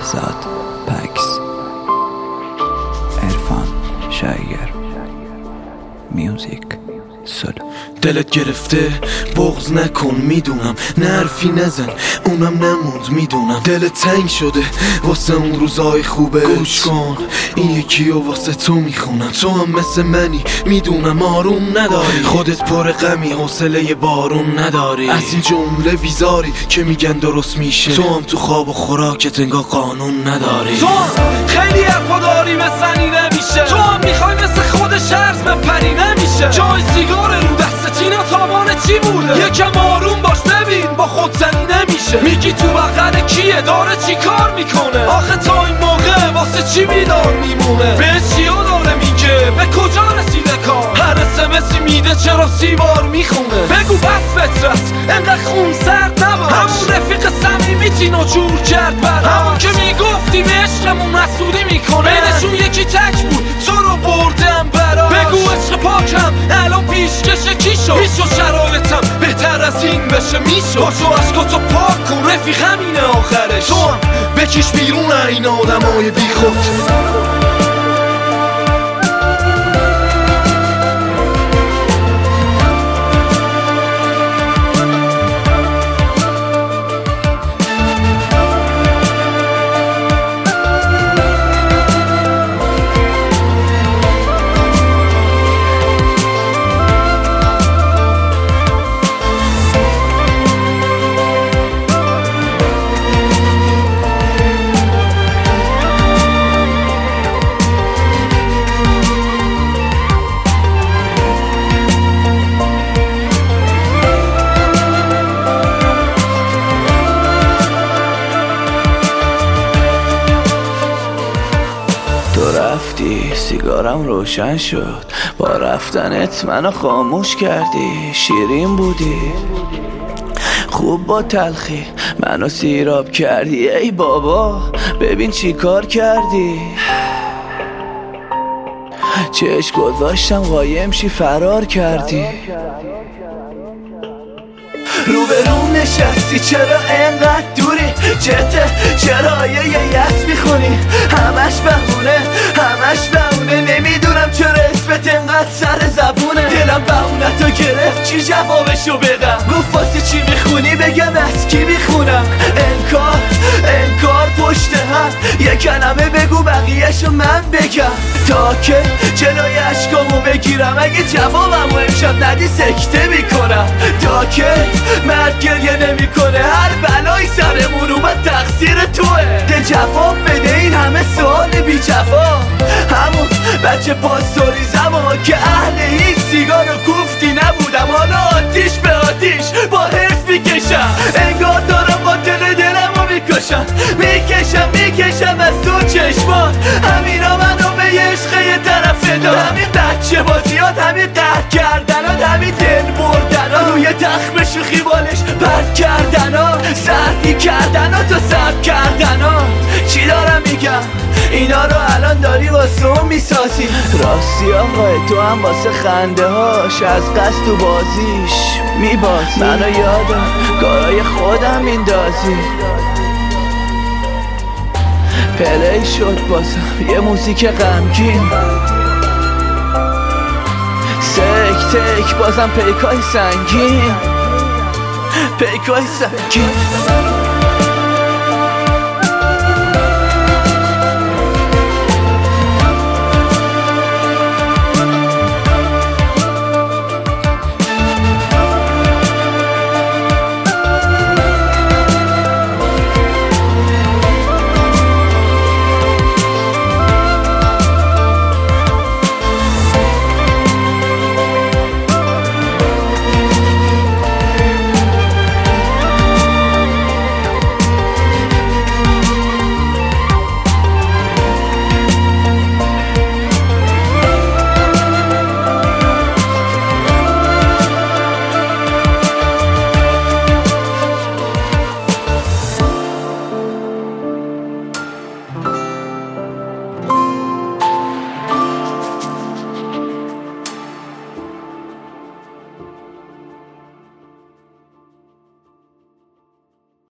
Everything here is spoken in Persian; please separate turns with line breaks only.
بهزاد پکس، عرفان شایر، میوزیک سولو.
دلت گرفته بغض نکن میدونم، نه حرفی نزن اونم نموند میدونم. دلت تنگ شده واسه اون روزای خوبه، گوش کن این یکی و واسه تو میخونم. تو هم مثل منی میدونم آروم نداری، خودت پر غمی حوصله بارون نداری. از این جمله بیزاری که میگن درست میشه، تو هم تو خواب و خوراکت انگار قانون نداری.
تو هم خیلی حرفا داری مثلی نمیشه، تو هم میخوای مثل خود شرز بپری نمیشه. جای سیگار رو دست اینا تاوان چی بوده؟ یکم آروم باش ببین با خود زنی نمیشه. میگی تو بغل کیه داره چی کار میکنه؟ آخه تا این موقع واسه چی بیدار میمونه؟ به چیا داره میگه؟ به کجا رسیده کار؟ هر اسمسی میده چرا 30 بار میخونه؟ بگو بس فطرت انقدر خون سرد نباش، همون رفیق صمیمیتی ناجور کرد برام، همون که میگفتی به عشقمون حسودی میکنه. بینشون یکی تک بود تو رو بردم براش. بگو عشق پاکم الان پیشکش کی شد؟ میشو شرایطم بهتر از این بشه میشد. باشو عشقاتو پاک کن رفیق همینه آخرش. تو هم بکش بیرون این آدمای بی خود.
تو رفتی سیگارم روشن شد، با رفتنت منو خاموش کردی. شیرین بودی خوب با تلخی منو سیراب کردی. ای بابا ببین چی کار کردی. چشم گذاشتم قایم شی فرار کردی.
رو به رو نشستی چرا انقدر دوری؟ چرا یه یس میخونی؟ همش بهونه نمیدونم چرا اسمت انقدر سر زبونه. دلم بهونتو گرفت چی جوابشو بدم؟ گفت واسه چی میخونی بگم از کی میخونم؟ انکار پشت هم یه کلمه بگو بقیهشو من بگم. تا که جلوی عشقامو بگیرم اگه جوابمو امشب ندی سکته میکنم. تا که مرد گریه نمیکنه هر بلایی سرمون اومد تقصیر توه. ده جواب بده این همه سوال بی جواب. همون بچه پاسوری زمان که اهل هیچ سیگار و کوفتی نبودم، حالا آتیش به آتیش با حرف میکشم. انگار دارم قاتل دلمو میکشم. میکشم از تو چشمان. همینا منو به عشق یه طرف دار. همین بچه بازیات، همین قهر کردنات، همین دل بردنات، روی تخم شوخی بالش پرد کردنات، سردی کردنات و سرد کردنات. چی دارم میگم؟ اینا رو الان داری واسه اون میسازی.
راستی آقای تو هم واسه خنده هاش از قصد تو بازیش میبازی. منو یادم کارای خودم میندازی. پلی شد بازم یه موزیک غمگین. تک بازم پیکای سنگین.